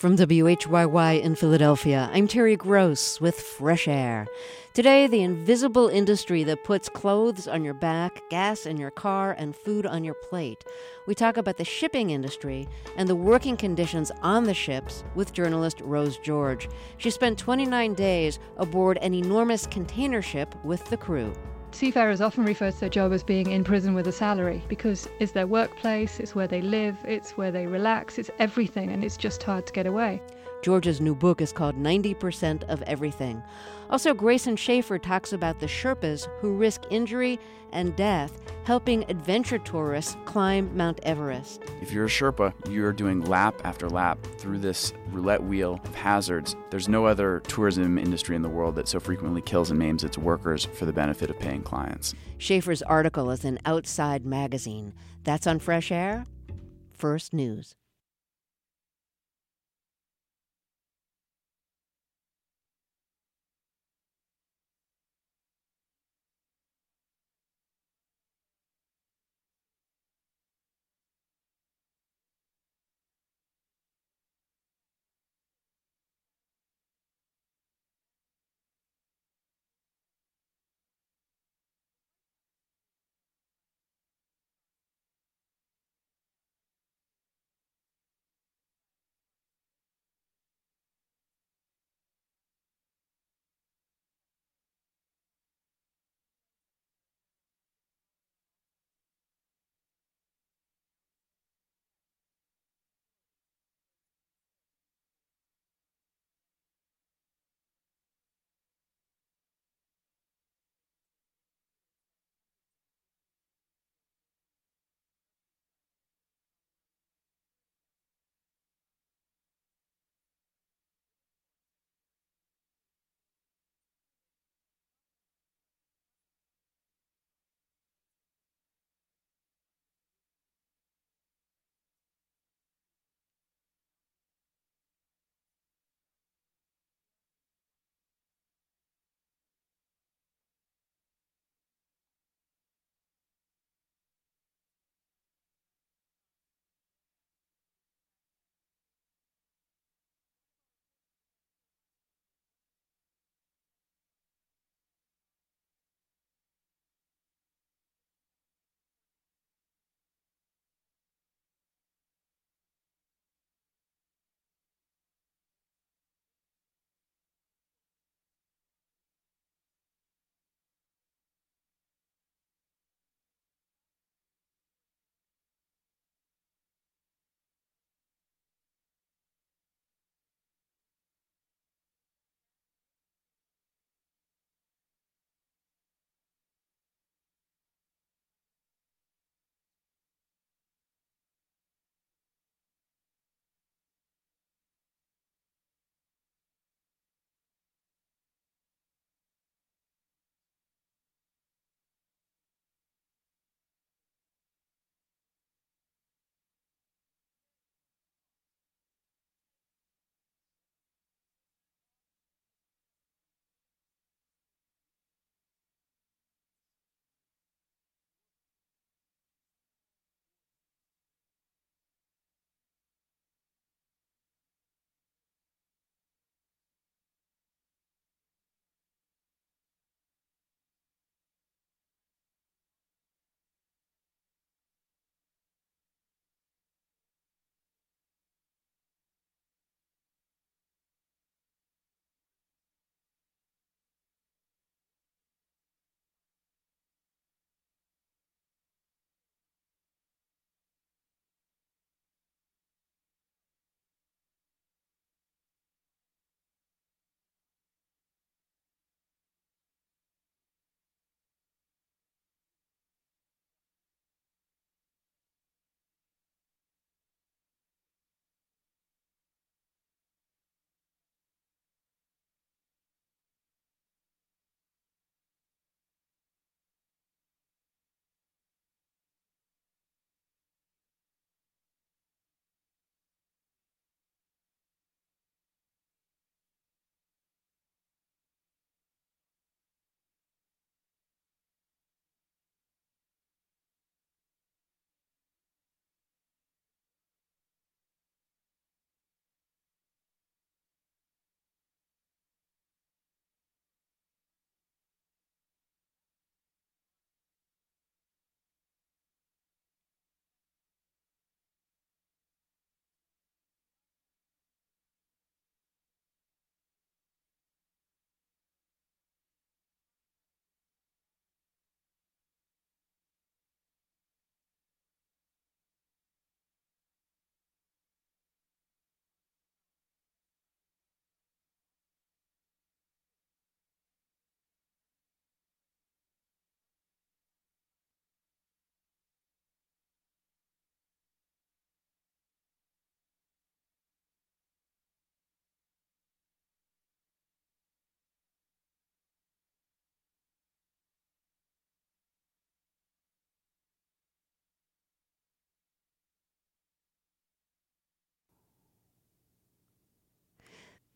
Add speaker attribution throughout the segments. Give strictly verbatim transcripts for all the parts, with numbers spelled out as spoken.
Speaker 1: From W H Y Y in Philadelphia, I'm Terry Gross with Fresh Air. Today, the invisible industry that puts clothes on your back, gas in your car, and food on your plate. We talk about the shipping industry and the working conditions on the ships with journalist Rose George. She spent twenty-nine days aboard an enormous container ship with the crew.
Speaker 2: Seafarers often refer to their job as being in prison with a salary because it's their workplace, it's where they live, it's where they relax, it's everything, and it's just hard to get away.
Speaker 1: George's new book is called ninety percent of Everything. Also, Grayson Schaefer talks about the Sherpas who risk injury and death helping adventure tourists climb Mount Everest.
Speaker 3: If you're a Sherpa, you're doing lap after lap through this roulette wheel of hazards. There's no other tourism industry in the world that so frequently kills and maims its workers for the benefit of paying clients.
Speaker 1: Schaefer's article is in Outside Magazine. That's on Fresh Air. First News.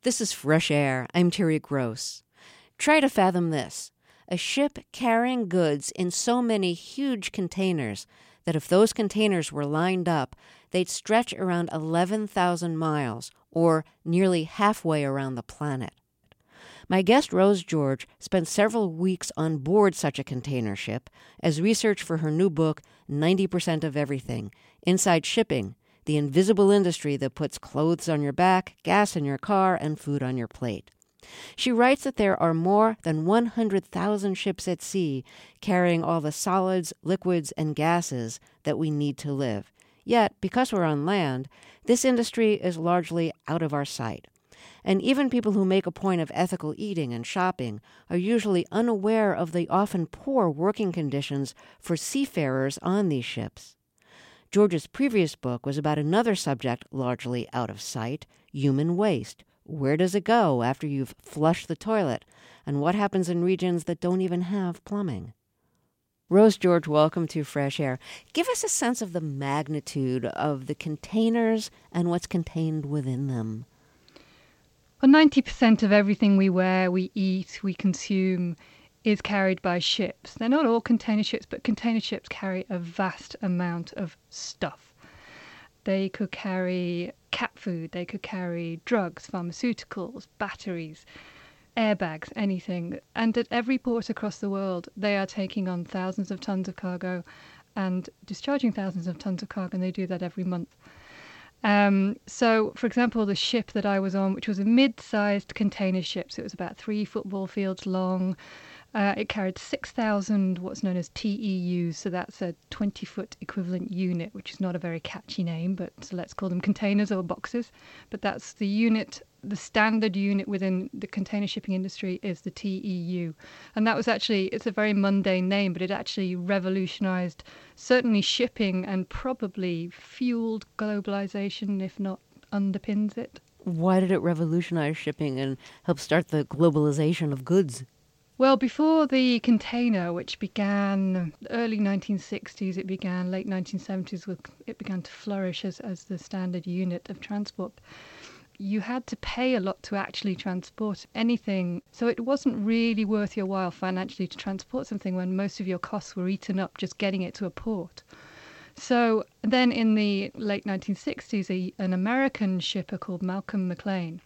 Speaker 1: This is Fresh Air. I'm Terry Gross. Try to fathom this. A ship carrying goods in so many huge containers that if those containers were lined up, they'd stretch around eleven thousand miles, or nearly halfway around the planet. My guest, Rose George, spent several weeks on board such a container ship as research for her new book, ninety percent of Everything, Inside Shipping, the invisible industry that puts clothes on your back, gas in your car, and food on your plate. She writes that there are more than one hundred thousand ships at sea carrying all the solids, liquids, and gases that we need to live. Yet, because we're on land, this industry is largely out of our sight. And even people who make a point of ethical eating and shopping are usually unaware of the often poor working conditions for seafarers on these ships. George's previous book was about another subject largely out of sight, human waste. Where does it go after you've flushed the toilet? And what happens in regions that don't even have plumbing? Rose George, welcome to Fresh Air. Give us a sense of the magnitude of the containers and what's contained within them.
Speaker 2: Well, ninety percent of everything we wear, we eat, we consume is carried by ships. They're not all container ships, but container ships carry a vast amount of stuff. They could carry cat food, they could carry drugs, pharmaceuticals, batteries, airbags, anything. And at every port across the world, they are taking on thousands of tons of cargo and discharging thousands of tons of cargo, and they do that every month. Um, so, for example, the ship that I was on, which was a mid-sized container ship, so it was about three football fields long. Uh, it carried six thousand what's known as T E Us, so that's a twenty-foot equivalent unit, which is not a very catchy name, but so let's call them containers or boxes. But that's the unit, the standard unit within the container shipping industry is the T E U. And that was actually, it's a very mundane name, but it actually revolutionized certainly shipping and probably fueled globalization, if not underpins it.
Speaker 1: Why did it revolutionize shipping and help start the globalization of goods?
Speaker 2: Well, before the container, which began early nineteen sixties, it began late nineteen seventies, with it began to flourish as, as the standard unit of transport. You had to pay a lot to actually transport anything. So it wasn't really worth your while financially to transport something when most of your costs were eaten up just getting it to a port. So then in the late nineteen sixties, a, an American shipper called Malcolm McLean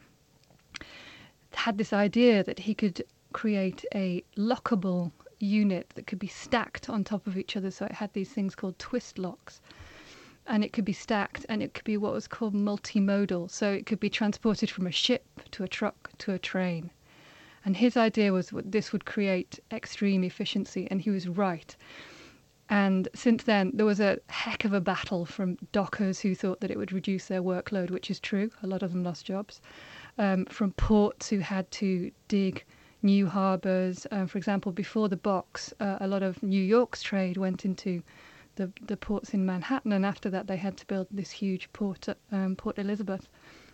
Speaker 2: had this idea that he could create a lockable unit that could be stacked on top of each other. So it had these things called twist locks. And it could be stacked, and it could be what was called multimodal. So it could be transported from a ship to a truck to a train. And his idea was that this would create extreme efficiency, and he was right. And since then, there was a heck of a battle from dockers who thought that it would reduce their workload, which is true. A lot of them lost jobs. Um, from ports who had to dig new harbours. Um, for example, before the box, uh, a lot of New York's trade went into the the ports in Manhattan, and after that they had to build this huge port at um, Port Elizabeth.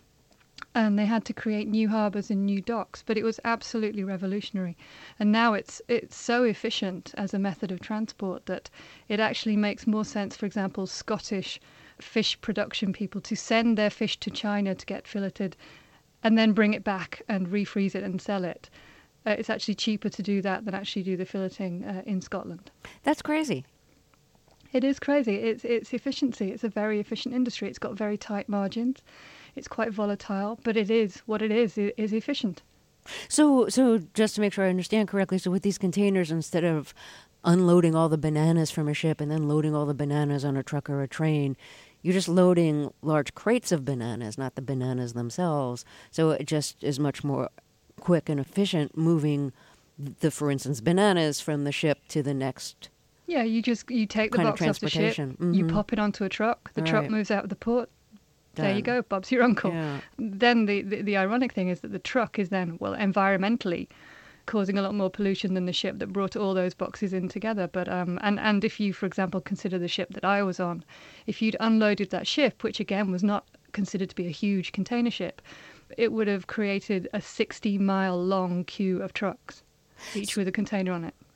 Speaker 2: And they had to create new harbours and new docks, but it was absolutely revolutionary. And now it's it's so efficient as a method of transport that it actually makes more sense, for example, Scottish fish production people to send their fish to China to get filleted and then bring it back and refreeze it and sell it. Uh, it's actually cheaper to do that than actually do the filleting uh, in Scotland.
Speaker 1: That's crazy.
Speaker 2: It is crazy. It's it's efficiency. It's a very efficient industry. It's got very tight margins. It's quite volatile, but it is what it is. It is efficient.
Speaker 1: So, so just to make sure I understand correctly, so with these containers, instead of unloading all the bananas from a ship and then loading all the bananas on a truck or a train, you're just loading large crates of bananas, not the bananas themselves. So it just is much more quick and efficient moving the, for instance, bananas from the ship to the next.
Speaker 2: Yeah, you just you take the
Speaker 1: kind
Speaker 2: box
Speaker 1: of
Speaker 2: off the ship,
Speaker 1: transportation.
Speaker 2: you
Speaker 1: Mhm.
Speaker 2: pop it onto a truck, the
Speaker 1: All
Speaker 2: truck
Speaker 1: right.
Speaker 2: moves out of the port. There you
Speaker 1: Done.
Speaker 2: go, Bob's your uncle.
Speaker 1: Yeah.
Speaker 2: Then the, the, the ironic thing is that the truck is then, well, environmentally causing a lot more pollution than the ship that brought all those boxes in together. But um, and, and if you, for example, consider the ship that I was on, if you'd unloaded that ship, which again was not considered to be a huge container ship, it would have created a sixty mile long queue of trucks, each with a container on it.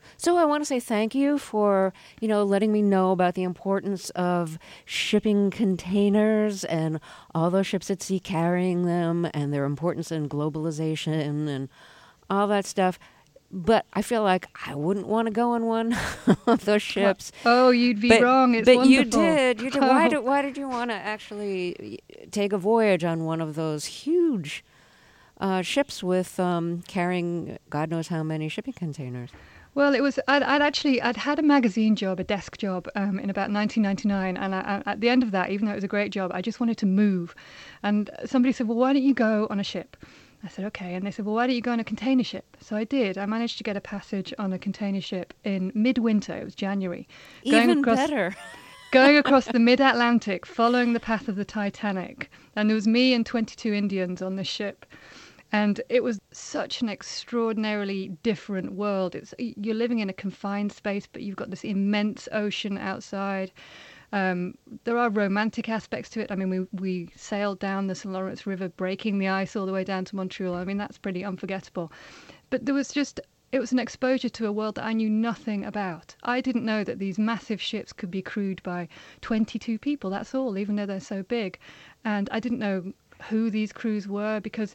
Speaker 1: So I want to say thank you for, you know, letting me know about the importance of shipping containers and all those ships at sea carrying them and their importance in globalization and all that stuff. But I feel like I wouldn't want to go on one of those ships.
Speaker 2: Oh, you'd be
Speaker 1: but,
Speaker 2: wrong. It's
Speaker 1: but
Speaker 2: wonderful.
Speaker 1: you did. You did. Why did Why did you want to actually take a voyage on one of those huge uh, ships with um, carrying God knows how many shipping containers?
Speaker 2: Well, it was. I'd, I'd actually I'd had a magazine job, a desk job, um, in about nineteen ninety-nine, and I, I, at the end of that, even though it was a great job, I just wanted to move. And somebody said, "Well, why don't you go on a ship?" I said, okay. And they said, well, why don't you go on a container ship? So I did. I managed to get a passage on a container ship in midwinter. It was January.
Speaker 1: Even
Speaker 2: going across,
Speaker 1: better.
Speaker 2: going across the mid-Atlantic, following the path of the Titanic. And there was me and twenty-two Indians on this ship. And it was such an extraordinarily different world. It's You're living in a confined space, but you've got this immense ocean outside. Um, there are romantic aspects to it. I mean, we, we sailed down the Saint Lawrence River, breaking the ice all the way down to Montreal. I mean, that's pretty unforgettable. But there was just, it was an exposure to a world that I knew nothing about. I didn't know that these massive ships could be crewed by twenty-two people, that's all, even though they're so big. And I didn't know who these crews were, because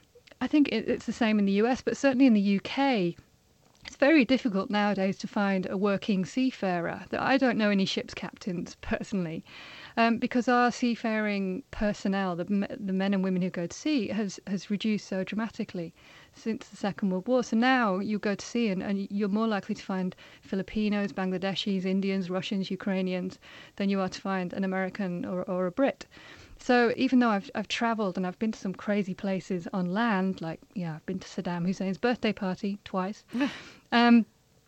Speaker 2: I think it, it's the same in the U S, but certainly in the U K, it's very difficult nowadays to find a working seafarer. I don't know any ship's captains personally, um, because our seafaring personnel, the, the men and women who go to sea, has, has reduced so dramatically since the Second World War. So now you go to sea and, and you're more likely to find Filipinos, Bangladeshis, Indians, Russians, Ukrainians than you are to find an American or, or a Brit. So even though I've I've travelled and I've been to some crazy places on land, like, yeah, I've been to Saddam Hussein's birthday party twice. um,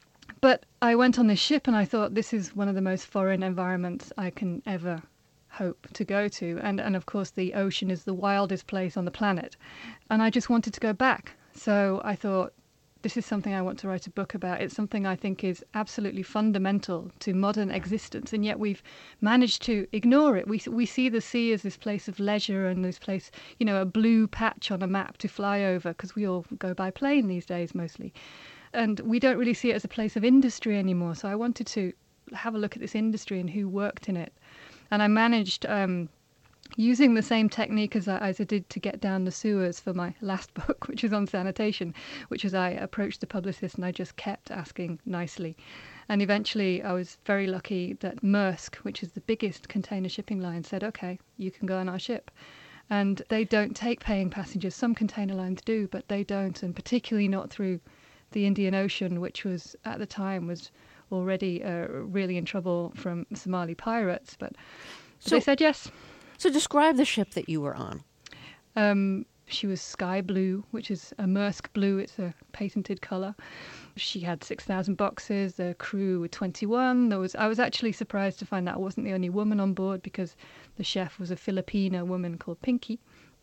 Speaker 2: but I went on this ship and I thought, this is one of the most foreign environments I can ever hope to go to. And, and of course, the ocean is the wildest place on the planet. And I just wanted to go back. So I thought, this is something I want to write a book about. It's something I think is absolutely fundamental to modern existence, and yet we've managed to ignore it. We we see the sea as this place of leisure and this place, you know, a blue patch on a map to fly over, because we all go by plane these days mostly. And we don't really see it as a place of industry anymore. So I wanted to have a look at this industry and who worked in it. And I managed... Um, using the same technique as I, as I did to get down the sewers for my last book, which is on sanitation, which was I approached the publicist and I just kept asking nicely. And eventually I was very lucky that Maersk, which is the biggest container shipping line, said, okay, you can go on our ship. And they don't take paying passengers. Some container lines do, but they don't, and particularly not through the Indian Ocean, which was, at the time, was already uh, really in trouble from Somali pirates. But, but
Speaker 1: So-
Speaker 2: they said yes.
Speaker 1: So describe the ship that you were on.
Speaker 2: Um, she was sky blue, which is a Maersk blue. It's a patented colour. She had six thousand boxes. The crew were twenty-one. There was. I was actually surprised to find that I wasn't the only woman on board, because the chef was a Filipino woman called Pinky.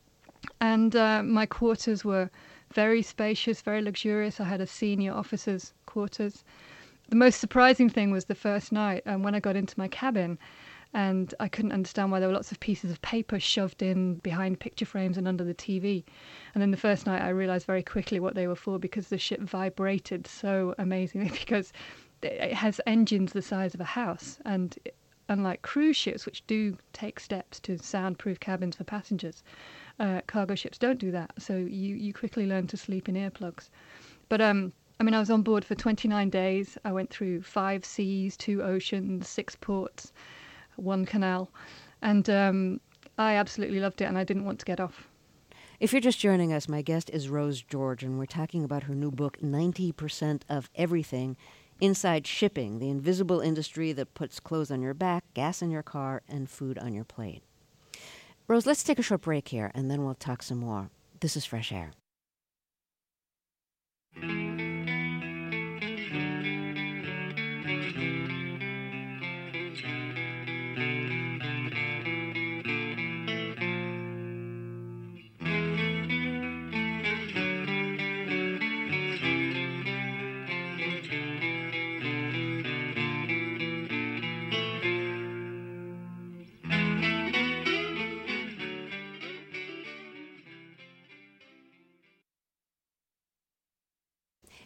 Speaker 2: And uh, my quarters were very spacious, very luxurious. I had a senior officer's quarters. The most surprising thing was the first night, um, when I got into my cabin, and I couldn't understand why there were lots of pieces of paper shoved in behind picture frames and under the T V. And then the first night I realised very quickly what they were for, because the ship vibrated so amazingly, because it has engines the size of a house. And unlike cruise ships, which do take steps to soundproof cabins for passengers, uh, cargo ships don't do that. So you, you quickly learn to sleep in earplugs. But um, I mean, I was on board for twenty-nine days. I went through five seas, two oceans, six ports, one canal, and um, I absolutely loved it, and I didn't want to get off.
Speaker 1: If you're just joining us, my guest is Rose George, and we're talking about her new book, ninety percent of Everything, Inside Shipping, the invisible industry that puts clothes on your back, gas in your car, and food on your plate. Rose, let's take a short break here, and then we'll talk some more. This is Fresh Air.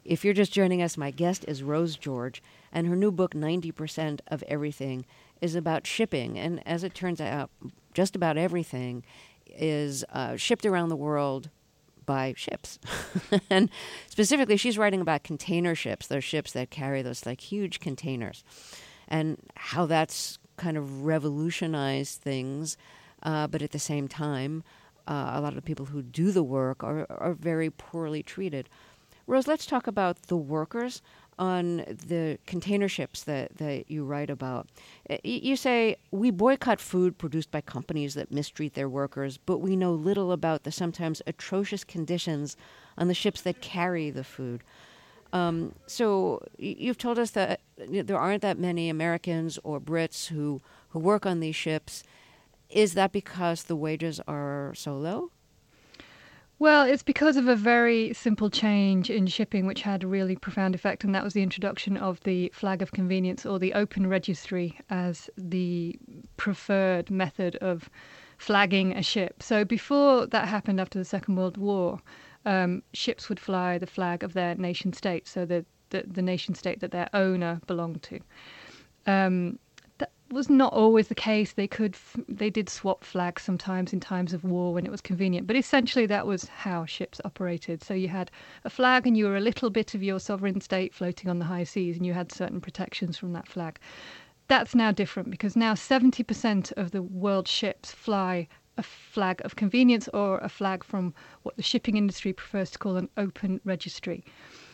Speaker 1: If you're just joining us, my guest is Rose George, and her new book, ninety percent of Everything, is about shipping. And as it turns out, just about everything is uh, shipped around the world by ships. And specifically, she's writing about container ships, those ships that carry those like huge containers, and how that's kind of revolutionized things. Uh, but at the same time, uh, a lot of the people who do the work are, are very poorly treated. Rose, let's talk about the workers on the container ships that, that you write about. You say, we boycott food produced by companies that mistreat their workers, but we know little about the sometimes atrocious conditions on the ships that carry the food. Um, so you've told us that there aren't that many Americans or Brits who, who work on these ships. Is that because the wages are so low?
Speaker 2: Well, it's because of a very simple change in shipping which had a really profound effect, and that was the introduction of the flag of convenience, or the open registry, as the preferred method of flagging a ship. So before that happened, after the Second World War, um, ships would fly the flag of their nation state, so the, the, the nation state that their owner belonged to. Um, was not always the case. They could, they did swap flags sometimes in times of war when it was convenient, but essentially that was how ships operated. So you had a flag and you were a little bit of your sovereign state floating on the high seas, and you had certain protections from that flag. That's now different, because now seventy percent of the world's ships fly a flag of convenience, or a flag from what the shipping industry prefers to call an open registry.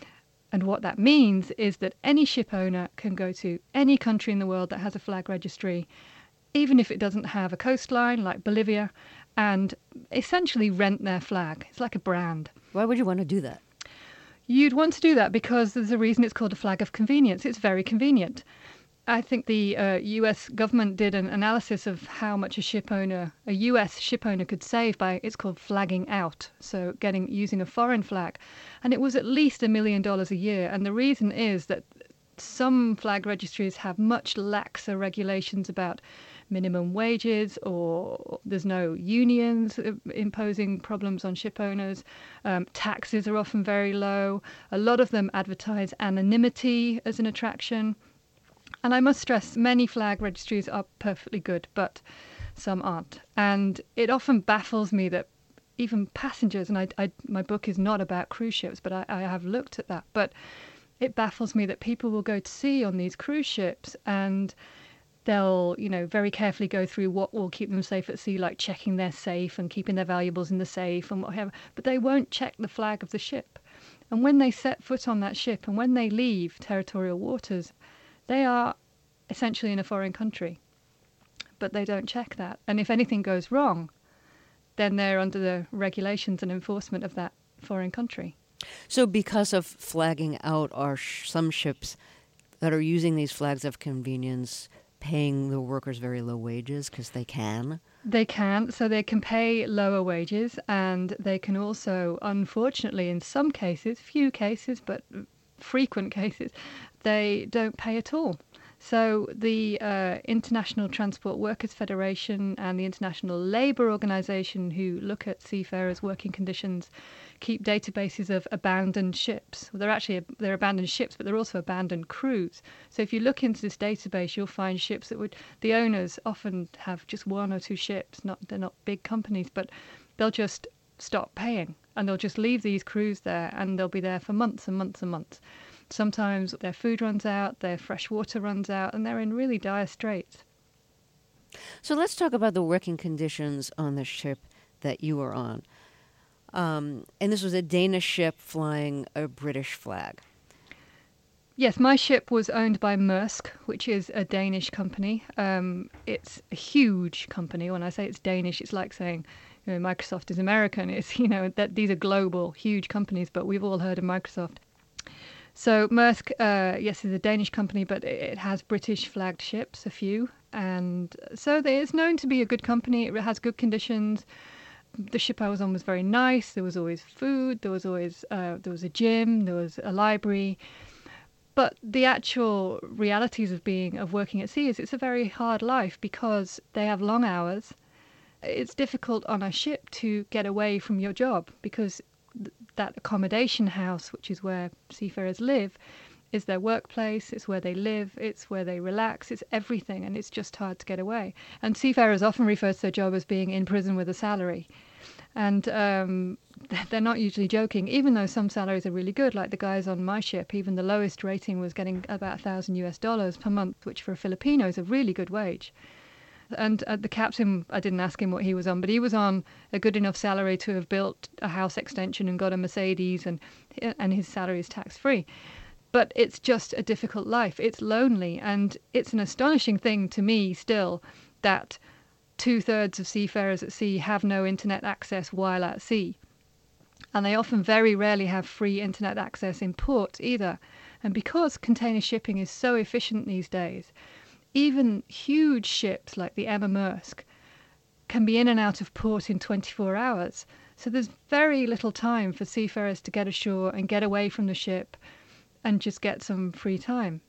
Speaker 2: And what that means is that any ship owner can go to any country in the world that has a flag registry, even if it doesn't have a coastline, like Bolivia, and essentially rent their flag. It's like a brand.
Speaker 1: Why would you want to do that?
Speaker 2: You'd want to do that because there's a reason it's called a flag of convenience. It's very convenient. I think the uh, U S government did an analysis of how much a ship owner, a U S ship owner could save by, it's called flagging out, so getting using a foreign flag. And it was at least a million dollars a year. And the reason is that some flag registries have much laxer regulations about minimum wages, or there's no unions imposing problems on ship owners. Um, taxes are often very low. A lot of them advertise anonymity as an attraction. And I must stress, many flag registries are perfectly good, but some aren't. And it often baffles me that even passengers, and I, I, my book is not about cruise ships, but I, I have looked at that, but it baffles me that people will go to sea on these cruise ships and they'll, you know, very carefully go through what will keep them safe at sea, like checking their safe and keeping their valuables in the safe and whatever, but they won't check the flag of the ship. And when they set foot on that ship and when they leave territorial waters, they are essentially in a foreign country, but they don't check that. And if anything goes wrong, then they're under the regulations and enforcement of that foreign country.
Speaker 1: So because of flagging out, are sh- some ships that are using these flags of convenience paying the workers very low wages because they can?
Speaker 2: They can. So they can pay lower wages, and they can also, unfortunately, in some cases, few cases, but frequent cases, they don't pay at all. So the uh, International Transport Workers Federation and the International Labour Organization, who look at seafarers' working conditions, keep databases of abandoned ships. Well, they're actually they're abandoned ships, but they're also abandoned crews. So if you look into this database, you'll find ships that would the owners often have just one or two ships. Not they're not big companies, but they'll just stop paying and they'll just leave these crews there, and they'll be there for months and months and months. Sometimes their food runs out, their fresh water runs out, and they're in really dire straits.
Speaker 1: So let's talk about the working conditions on the ship that you were on. Um, and this was a Danish ship flying a British flag.
Speaker 2: Yes, my ship was owned by Maersk, which is a Danish company. Um, it's a huge company. When I say it's Danish, it's like saying, you know, Microsoft is American. It's, you know, that these are global, huge companies, but we've all heard of Microsoft. So Maersk, uh, yes, is a Danish company, but it has British flagged ships, a few. And so it's known to be a good company. It has good conditions. The ship I was on was very nice. There was always food. There was always, uh, there was a gym. There was a library. But the actual realities of being, of working at sea is it's a very hard life because they have long hours. It's difficult on a ship to get away from your job because that accommodation house, which is where seafarers live, is their workplace, it's where they live, it's where they relax, it's everything, and it's just hard to get away. And seafarers often refer to their job as being in prison with a salary. And um, they're not usually joking, even though some salaries are really good, like the guys on my ship. Even the lowest rating was getting about one thousand US dollars per month, which for a Filipino is a really good wage. And uh, the captain, I didn't ask him what he was on, but he was on a good enough salary to have built a house extension and got a Mercedes, and and his salary is tax-free. But it's just a difficult life. It's lonely, and it's an astonishing thing to me still that two-thirds of seafarers at sea have no internet access while at sea. And they often very rarely have free internet access in port either. And because container shipping is so efficient these days, even huge ships like the Emma Maersk can be in and out of port in twenty-four hours. So there's very little time for seafarers to get ashore and get away from the ship and just get some free time.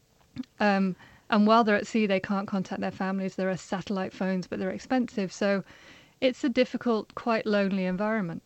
Speaker 2: Um, and while they're at sea, they can't contact their families. There are satellite phones, but they're expensive. So it's a difficult, quite lonely environment.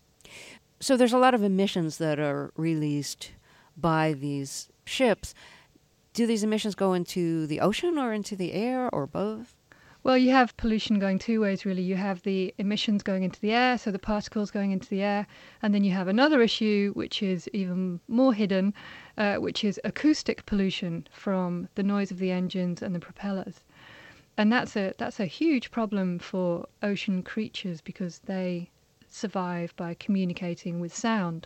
Speaker 1: So there's a lot of emissions that are released by these ships. Do these emissions go into the ocean or into the air or both?
Speaker 2: Well, you have pollution going two ways, really. You have the emissions going into the air, so the particles going into the air, and then you have another issue, which is even more hidden, uh, which is acoustic pollution from the noise of the engines and the propellers. And that's a that's a huge problem for ocean creatures because they survive by communicating with sound.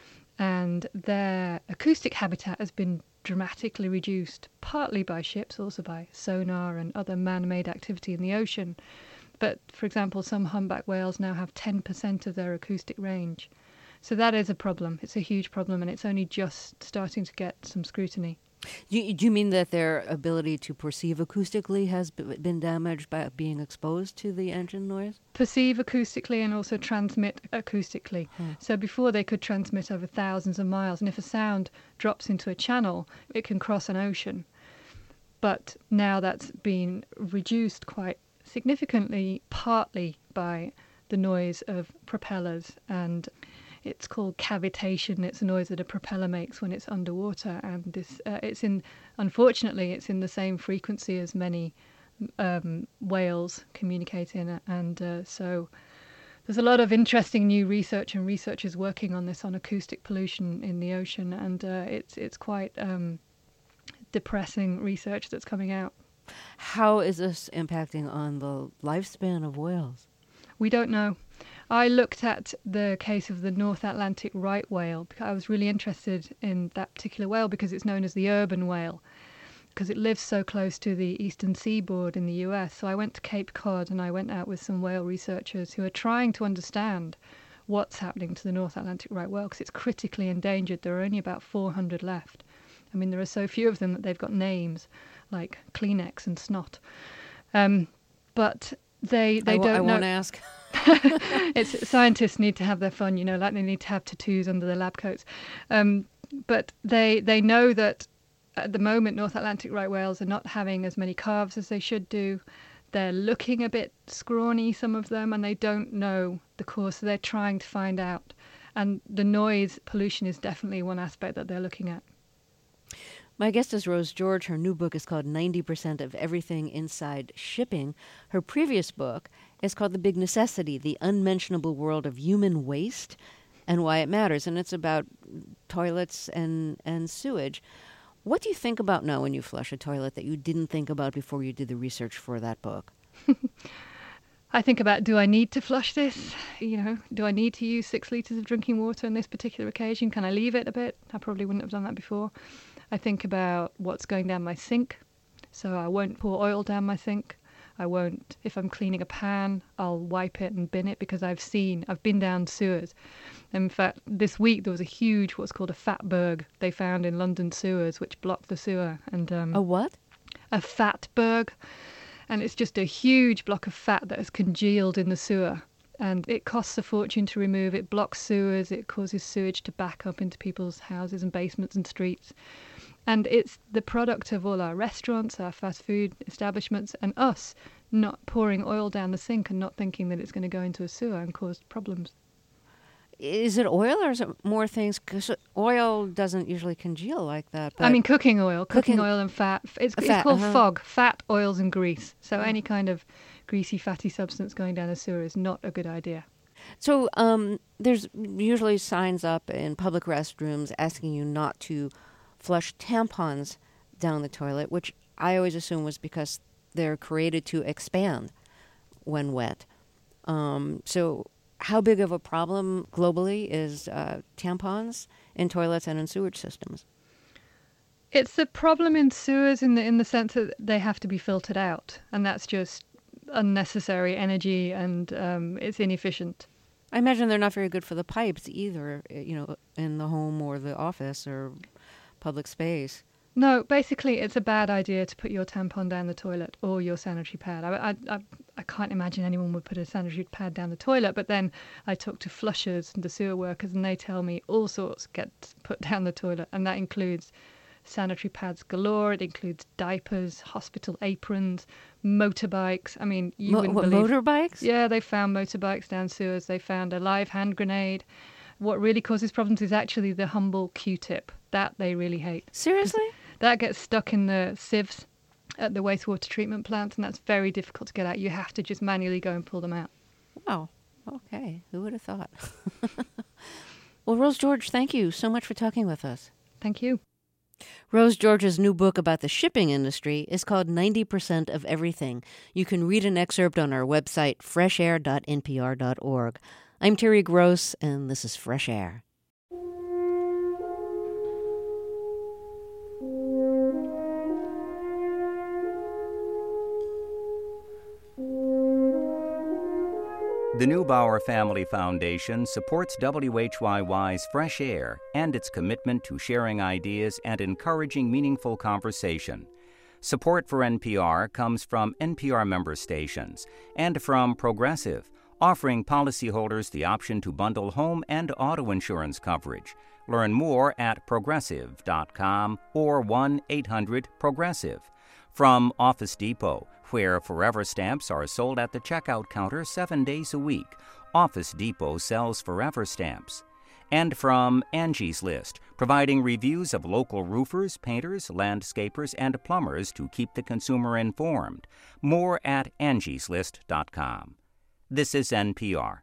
Speaker 2: And their acoustic habitat has been dramatically reduced, partly by ships, also by sonar and other man-made activity in the ocean. But, for example, some humpback whales now have ten percent of their acoustic range. So that is a problem. It's a huge problem, and it's only just starting to get some scrutiny.
Speaker 1: Do you, do you mean that their ability to perceive acoustically has b- been damaged by being exposed to the engine noise?
Speaker 2: Perceive acoustically and also transmit acoustically. Hmm. So before they could transmit over thousands of miles, and if a sound drops into a channel, it can cross an ocean. But now that's been reduced quite significantly, partly by the noise of propellers, and it's called cavitation. It's a noise that a propeller makes when it's underwater, and this uh, it's in unfortunately it's in the same frequency as many um, whales communicate in, and uh, so there's a lot of interesting new research and researchers working on this on acoustic pollution in the ocean, and uh, it's it's quite um, depressing research that's coming out.
Speaker 1: How is this impacting on the lifespan of whales?
Speaker 2: We don't know. I looked at the case of the North Atlantic right whale because I was really interested in that particular whale because it's known as the urban whale because it lives so close to the eastern seaboard in the U S. So I went to Cape Cod and I went out with some whale researchers who are trying to understand what's happening to the North Atlantic right whale because it's critically endangered. There are only about four hundred left. I mean, there are so few of them that they've got names like Kleenex and Snot. Um, but they they
Speaker 1: I w-
Speaker 2: don't
Speaker 1: I
Speaker 2: know.
Speaker 1: won't ask.
Speaker 2: It's scientists need to have their fun, you know, like they need to have tattoos under their lab coats. Um, but they they know that at the moment North Atlantic right whales are not having as many calves as they should do. They're looking a bit scrawny, some of them, and they don't know the cause, so they're trying to find out. And the noise pollution is definitely one aspect that they're looking at.
Speaker 1: My guest is Rose George. Her new book is called ninety percent of Everything Inside Shipping. Her previous book is called The Big Necessity, The Unmentionable World of Human Waste and Why It Matters. And it's about toilets and, and sewage. What do you think about now when you flush a toilet that you didn't think about before you did the research for that book?
Speaker 2: I think about, do I need to flush this? You know, do I need to use six litres of drinking water on this particular occasion? Can I leave it a bit? I probably wouldn't have done that before. I think about what's going down my sink. So I won't pour oil down my sink. I won't, if I'm cleaning a pan, I'll wipe it and bin it because I've seen, I've been down sewers. In fact, this week there was a huge, what's called a fatberg they found in London sewers, which blocked the sewer. And um,
Speaker 1: A what?
Speaker 2: A fatberg. And it's just a huge block of fat that has congealed in the sewer. And it costs a fortune to remove. It blocks sewers. It causes sewage to back up into people's houses and basements and streets. And it's the product of all our restaurants, our fast food establishments, and us not pouring oil down the sink and not thinking that it's going to go into a sewer and cause problems.
Speaker 1: Is it oil or is it more things? Because oil doesn't usually congeal like that.
Speaker 2: I mean, cooking oil, cooking,
Speaker 1: Cooking-
Speaker 2: oil and fat. It's, it's
Speaker 1: Fat,
Speaker 2: called
Speaker 1: uh-huh.
Speaker 2: FOG, fat, oils and grease. So any kind of greasy, fatty substance going down the sewer is not a good idea.
Speaker 1: So um, there's usually signs up in public restrooms asking you not to flush tampons down the toilet, which I always assume was because they're created to expand when wet. Um, so how big of a problem globally is uh, tampons in toilets and in sewage systems?
Speaker 2: It's a problem in sewers in the in the sense that they have to be filtered out, and that's just unnecessary energy, and um, it's inefficient.
Speaker 1: I imagine they're not very good for the pipes either, you know, in the home or the office or public space.
Speaker 2: No, basically, it's a bad idea to put your tampon down the toilet or your sanitary pad. I, I, I, I can't imagine anyone would put a sanitary pad down the toilet, but then I talk to flushers and the sewer workers, and they tell me all sorts get put down the toilet, and that includes sanitary pads galore. It includes diapers, hospital aprons, motorbikes. I mean, you
Speaker 1: Mo-
Speaker 2: wouldn't
Speaker 1: what,
Speaker 2: believe.
Speaker 1: motorbikes?
Speaker 2: Yeah, they found motorbikes down sewers. They found a live hand grenade. What really causes problems is actually the humble Q-tip. That they really hate.
Speaker 1: Seriously?
Speaker 2: That gets stuck in the sieves at the wastewater treatment plant, and that's very difficult to get out. You have to just manually go and pull them out.
Speaker 1: Wow. Okay. Who would have thought? Well, Rose George, thank you so much for talking with us.
Speaker 2: Thank you.
Speaker 1: Rose George's new book about the shipping industry is called ninety percent of Everything. You can read an excerpt on our website, fresh air dot n p r dot org. I'm Terry Gross, and this is Fresh Air.
Speaker 4: The Neubauer Family Foundation supports W H Y Y's Fresh Air and its commitment to sharing ideas and encouraging meaningful conversation. Support for N P R comes from N P R member stations and from Progressive, offering policyholders the option to bundle home and auto insurance coverage. Learn more at progressive dot com or one eight hundred progressive. From Office Depot, where Forever Stamps are sold at the checkout counter seven days a week, Office Depot sells Forever Stamps. And from Angie's List, providing reviews of local roofers, painters, landscapers, and plumbers to keep the consumer informed. More at angies list dot com. This is N P R.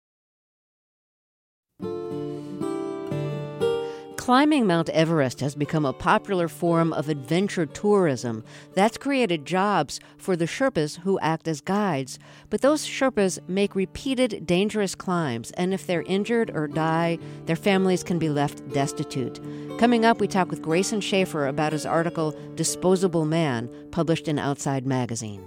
Speaker 1: Climbing Mount Everest has become a popular form of adventure tourism. That's created jobs for the Sherpas who act as guides. But those Sherpas make repeated dangerous climbs, and if they're injured or die, their families can be left destitute. Coming up, we talk with Grayson Schaefer about his article, Disposable Man, published in Outside Magazine.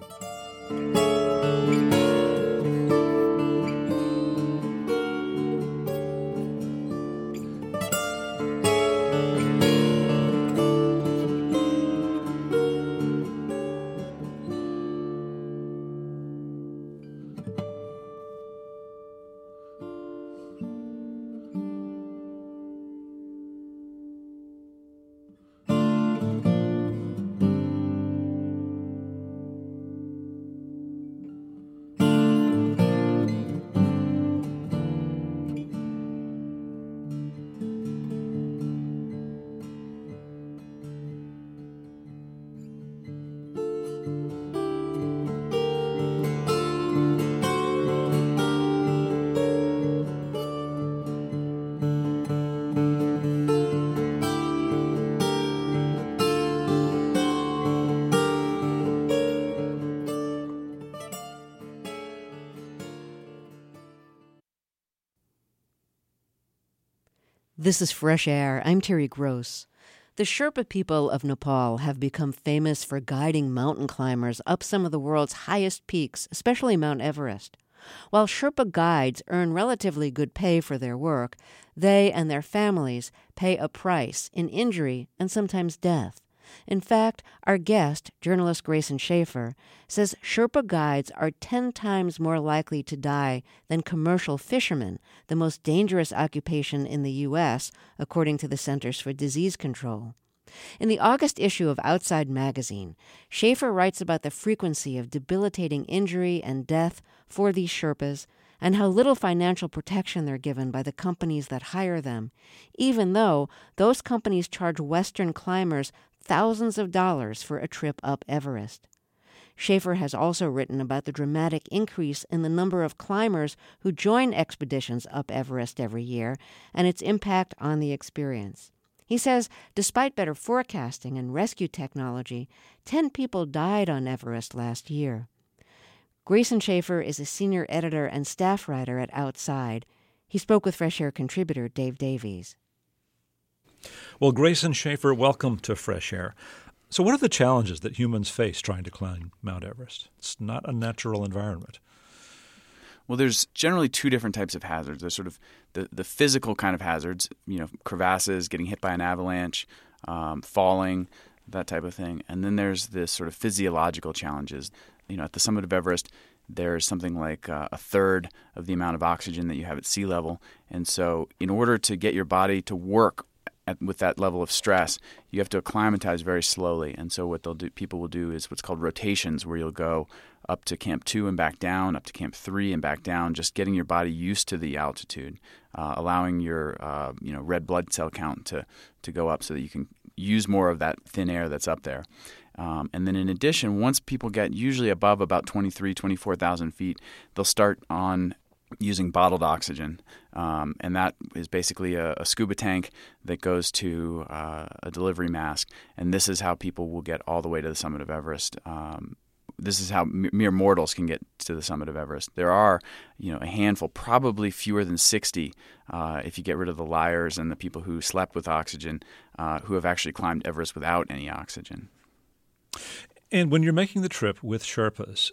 Speaker 1: This is Fresh Air. I'm Terry Gross. The Sherpa people of Nepal have become famous for guiding mountain climbers up some of the world's highest peaks, especially Mount Everest. While Sherpa guides earn relatively good pay for their work, they and their families pay a price in injury and sometimes death. In fact, our guest, journalist Grayson Schaefer, says Sherpa guides are ten times more likely to die than commercial fishermen, the most dangerous occupation in the U S, according to the Centers for Disease Control. In the August issue of Outside Magazine, Schaefer writes about the frequency of debilitating injury and death for these Sherpas and how little financial protection they're given by the companies that hire them, even though those companies charge Western climbers thousands of dollars for a trip up Everest. Schaefer has also written about the dramatic increase in the number of climbers who join expeditions up Everest every year and its impact on the experience. He says, despite better forecasting and rescue technology, ten people died on Everest last year. Grayson Schaefer is a senior editor and staff writer at Outside. He spoke with Fresh Air contributor Dave Davies.
Speaker 5: Well, Grayson Schaefer, welcome to Fresh Air. So what are the challenges that humans face trying to climb Mount Everest? It's not a natural environment.
Speaker 3: Well, there's generally two different types of hazards. There's sort of the, the physical kind of hazards, you know, crevasses, getting hit by an avalanche, um, falling, that type of thing. And then there's this sort of physiological challenges. You know, at the summit of Everest, there's something like uh, a third of the amount of oxygen that you have at sea level. And so in order to get your body to work At, with that level of stress, you have to acclimatize very slowly. And so what they'll do, people will do is what's called rotations, where you'll go up to Camp two and back down, up to Camp three and back down, just getting your body used to the altitude, uh, allowing your uh, you know red blood cell count to to go up so that you can use more of that thin air that's up there. Um, and then in addition, once people get usually above about twenty-three, twenty-four thousand feet, they'll start on using bottled oxygen. Um, and that is basically a, a scuba tank that goes to uh, a delivery mask. And this is how people will get all the way to the summit of Everest. Um, this is how m- mere mortals can get to the summit of Everest. There are, you know, a handful, probably fewer than sixty, uh, if you get rid of the liars and the people who slept with oxygen, uh, who have actually climbed Everest without any oxygen.
Speaker 5: And when you're making the trip with Sherpas,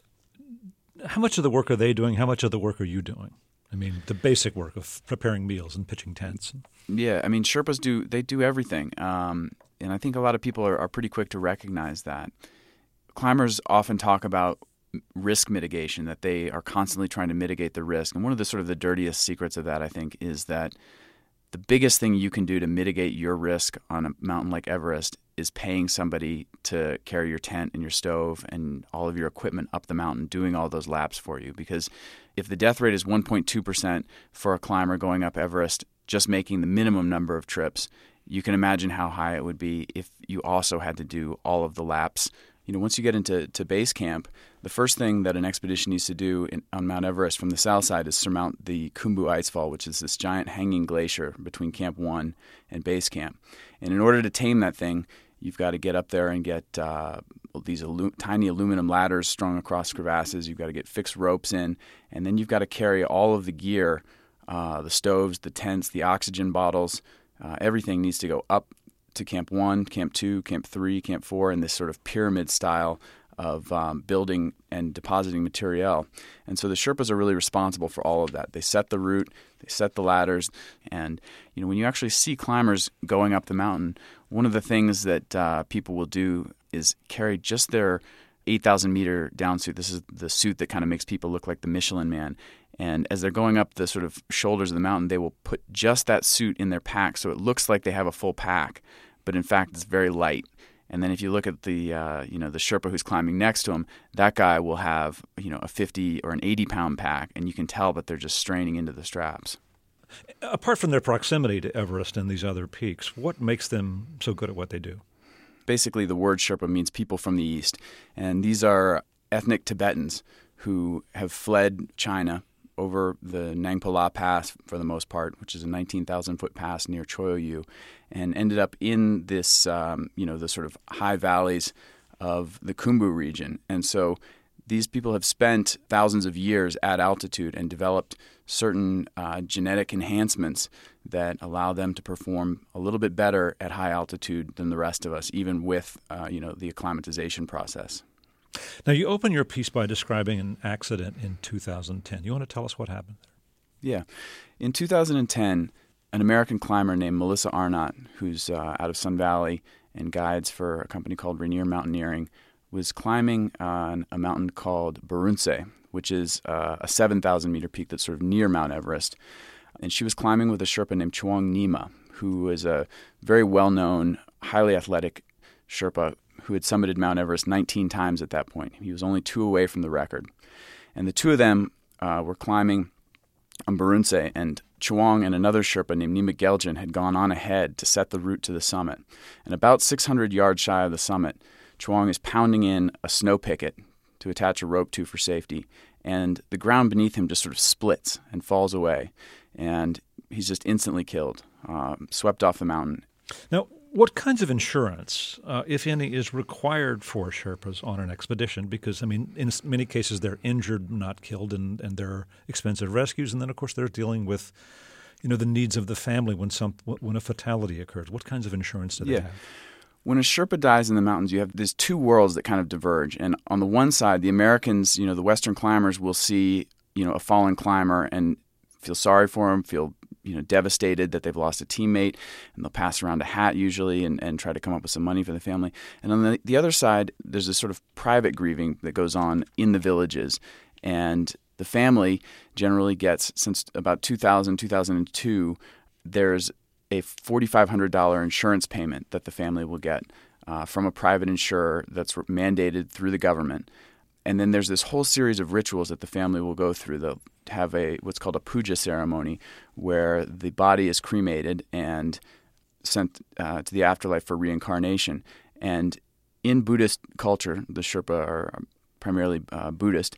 Speaker 5: how much of the work are they doing? How much of the work are you doing? I mean, the basic work of preparing meals and pitching tents.
Speaker 3: Yeah, I mean, Sherpas do they do everything, um, and I think a lot of people are, are pretty quick to recognize that. Climbers often talk about risk mitigation, that they are constantly trying to mitigate the risk, and one of the sort of the dirtiest secrets of that, I think, is that the biggest thing you can do to mitigate your risk on a mountain like Everest is paying somebody to carry your tent and your stove and all of your equipment up the mountain, doing all those laps for you. Because if the death rate is one point two percent for a climber going up Everest, just making the minimum number of trips, you can imagine how high it would be if you also had to do all of the laps. You know, once you get into to base camp, the first thing that an expedition needs to do in, on Mount Everest from the south side is surmount the Khumbu Icefall, which is this giant hanging glacier between Camp one and base camp. And in order to tame that thing, you've got to get up there and get uh, these alu- tiny aluminum ladders strung across crevasses. You've got to get fixed ropes in, and then you've got to carry all of the gear, uh, the stoves, the tents, the oxygen bottles. Uh, everything needs to go up to Camp one, Camp two, Camp three, Camp four, in this sort of pyramid style of um, building and depositing materiel. And so the Sherpas are really responsible for all of that. They set the route, they set the ladders, and you know when you actually see climbers going up the mountain, one of the things that uh, people will do is carry just their eight thousand meter down suit. This is the suit that kind of makes people look like the Michelin Man. And as they're going up the sort of shoulders of the mountain, they will put just that suit in their pack so it looks like they have a full pack, but in fact it's very light. And then if you look at the uh, you know the Sherpa who's climbing next to him, that guy will have you know a fifty or an eighty pound pack, and you can tell that they're just straining into the straps.
Speaker 5: Apart from their proximity to Everest and these other peaks, what makes them so good at what they do?
Speaker 3: Basically, the word Sherpa means people from the east, and these are ethnic Tibetans who have fled China over the Nangpa La Pass for the most part, which is a nineteen thousand foot pass near Choyuyu, and ended up in this, um, you know, the sort of high valleys of the Khumbu region. And so these people have spent thousands of years at altitude and developed certain uh, genetic enhancements that allow them to perform a little bit better at high altitude than the rest of us, even with, uh, you know, the acclimatization process.
Speaker 5: Now, you open your piece by describing an accident in two thousand ten. You want to tell us what happened there?
Speaker 3: Yeah. In two thousand ten, an American climber named Melissa Arnott, who's uh, out of Sun Valley and guides for a company called Rainier Mountaineering, was climbing on a mountain called Barunse, which is uh, a seven thousand meter peak that's sort of near Mount Everest. And she was climbing with a Sherpa named Chuang Nima, who is a very well-known, highly athletic Sherpa who had summited Mount Everest nineteen times at that point. He was only two away from the record. And the two of them uh, were climbing on Barunse, and Chewang and another Sherpa named Nima Geljan had gone on ahead to set the route to the summit. And about six hundred yards shy of the summit, Chewang is pounding in a snow picket to attach a rope to for safety, and the ground beneath him just sort of splits and falls away, and he's just instantly killed, uh, swept off the mountain.
Speaker 5: Now, what kinds of insurance, uh, if any, is required for Sherpas on an expedition? Because, I mean, in many cases they're injured, not killed, and, and there are expensive rescues. And then, of course, they're dealing with, you know, the needs of the family when some when a fatality occurs. What kinds of insurance do they
Speaker 3: yeah.
Speaker 5: have?
Speaker 3: When a Sherpa dies in the mountains, you have these two worlds that kind of diverge. And on the one side, the Americans, you know, the Western climbers will see, you know, a fallen climber and feel sorry for him, feel you know, devastated that they've lost a teammate, and they'll pass around a hat usually and, and try to come up with some money for the family. And on the, the other side, there's this sort of private grieving that goes on in the villages. And the family generally gets, since about two thousand, two thousand two, there's a four thousand five hundred dollars insurance payment that the family will get uh, from a private insurer that's mandated through the government. And then there's this whole series of rituals that the family will go through. They'll have a what's called a puja ceremony, where the body is cremated and sent uh, to the afterlife for reincarnation. And in Buddhist culture, the Sherpa are primarily uh, Buddhist,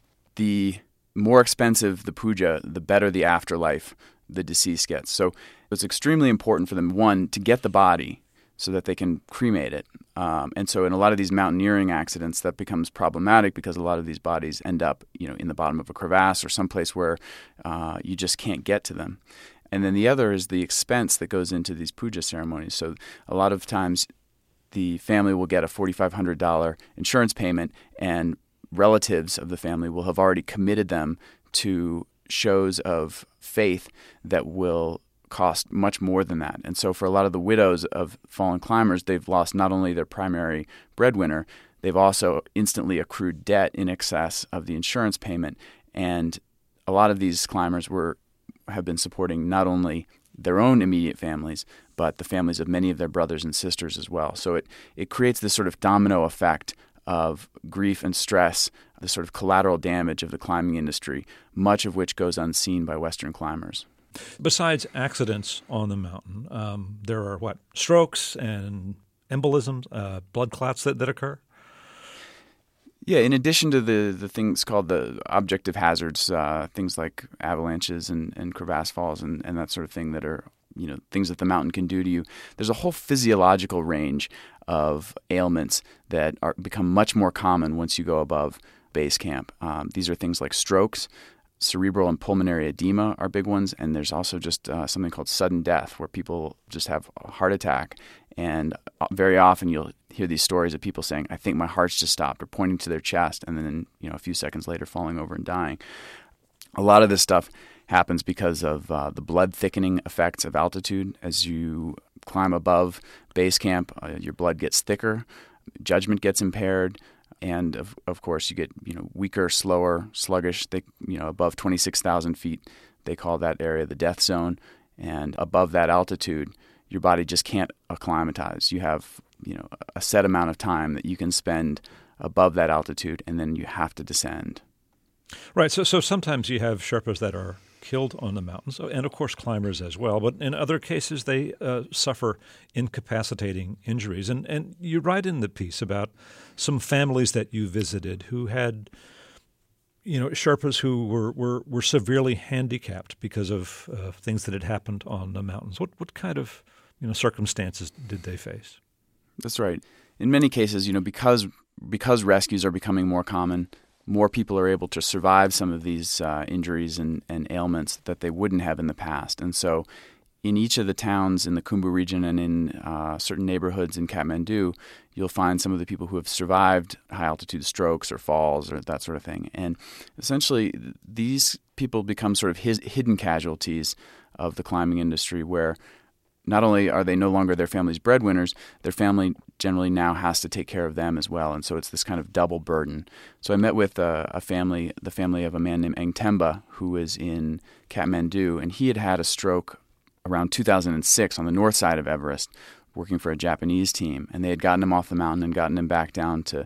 Speaker 3: the more expensive the puja, the better the afterlife the deceased gets. So it's extremely important for them, one, to get the body so that they can cremate it. Um, and so in a lot of these mountaineering accidents, that becomes problematic because a lot of these bodies end up, you know, in the bottom of a crevasse or someplace where uh, you just can't get to them. And then the other is the expense that goes into these puja ceremonies. So a lot of times the family will get a four thousand five hundred dollars insurance payment, and relatives of the family will have already committed them to shows of faith that will cost much more than that. And so for a lot of the widows of fallen climbers, they've lost not only their primary breadwinner, they've also instantly accrued debt in excess of the insurance payment. And a lot of these climbers were have been supporting not only their own immediate families, but the families of many of their brothers and sisters as well. So it, it creates this sort of domino effect of grief and stress, the sort of collateral damage of the climbing industry, much of which goes unseen by Western climbers.
Speaker 5: Besides accidents on the mountain, um, there are, what, strokes and embolisms, uh, blood clots that, that occur?
Speaker 3: Yeah, in addition to the, the things called the objective hazards, uh, things like avalanches and, and crevasse falls and, and that sort of thing that are, you know, things that the mountain can do to you, there's a whole physiological range of ailments that are become much more common once you go above base camp. Um, these are things like strokes, cerebral and pulmonary edema are big ones, and there's also just uh, something called sudden death, where people just have a heart attack. And very often you'll hear these stories of people saying, I think my heart's just stopped, or pointing to their chest, and then, you know, a few seconds later falling over and dying. A lot of this stuff happens because of uh, the blood thickening effects of altitude. As you climb above base camp, uh, your blood gets thicker, judgment gets impaired, and of of course you get, you know, weaker, slower, sluggish. They, you know, above twenty-six thousand feet, they call that area the death zone, and above that altitude, your body just can't acclimatize. You have, you know, a set amount of time that you can spend above that altitude, and then you have to descend.
Speaker 5: Right. So, so sometimes you have Sherpas that are killed on the mountains, and of course climbers as well. But in other cases, they uh, suffer incapacitating injuries. And and you write in the piece about some families that you visited who had, you know, Sherpas who were were, were severely handicapped because of uh, things that had happened on the mountains. What what kind of, you know, circumstances did they face?
Speaker 3: That's right. In many cases, you know, because because rescues are becoming more common, more people are able to survive some of these uh, injuries and, and ailments that they wouldn't have in the past. And so in each of the towns in the Khumbu region and in uh, certain neighborhoods in Kathmandu, you'll find some of the people who have survived high-altitude strokes or falls or that sort of thing. And essentially, these people become sort of his, hidden casualties of the climbing industry, where not only are they no longer their family's breadwinners, their family generally now has to take care of them as well. And so it's this kind of double burden. So I met with a, a family, the family of a man named Engtemba, who is in Kathmandu, and he had had a stroke around two thousand six on the north side of Everest, working for a Japanese team. And they had gotten him off the mountain and gotten him back down to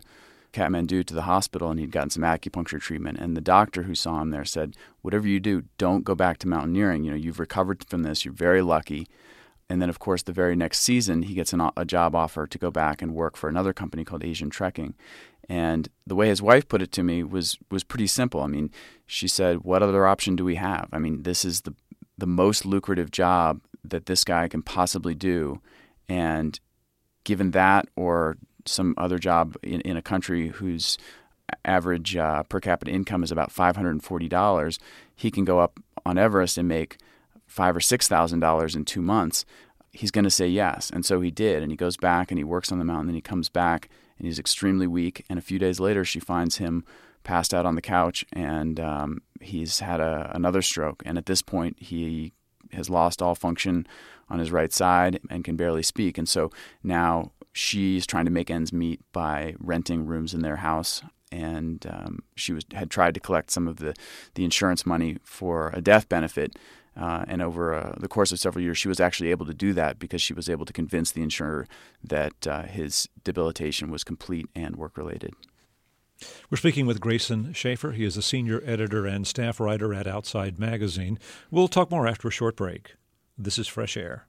Speaker 3: Kathmandu to the hospital, and he'd gotten some acupuncture treatment. And the doctor who saw him there said, whatever you do, don't go back to mountaineering. You know, you've recovered from this. You're very lucky. And then, of course, the very next season, he gets an, a job offer to go back and work for another company called Asian Trekking. And the way his wife put it to me was was pretty simple. I mean, she said, what other option do we have? I mean, this is the the most lucrative job that this guy can possibly do. And given that or some other job in, in a country whose average uh, per capita income is about five hundred forty dollars, he can go up on Everest and make five or six thousand dollars in two months. He's going to say yes, and so he did. And he goes back and he works on the mountain. And he comes back and he's extremely weak. And a few days later, she finds him passed out on the couch, and um, he's had a, another stroke. And at this point, he has lost all function on his right side and can barely speak. And so now she's trying to make ends meet by renting rooms in their house. And um, she was had tried to collect some of the, the insurance money for a death benefit. Uh, and over uh, the course of several years, she was actually able to do that because she was able to convince the insurer that uh, his debilitation was complete and work-related.
Speaker 5: We're speaking with Grayson Schaefer. He is a senior editor and staff writer at Outside Magazine. We'll talk more after a short break. This is Fresh Air.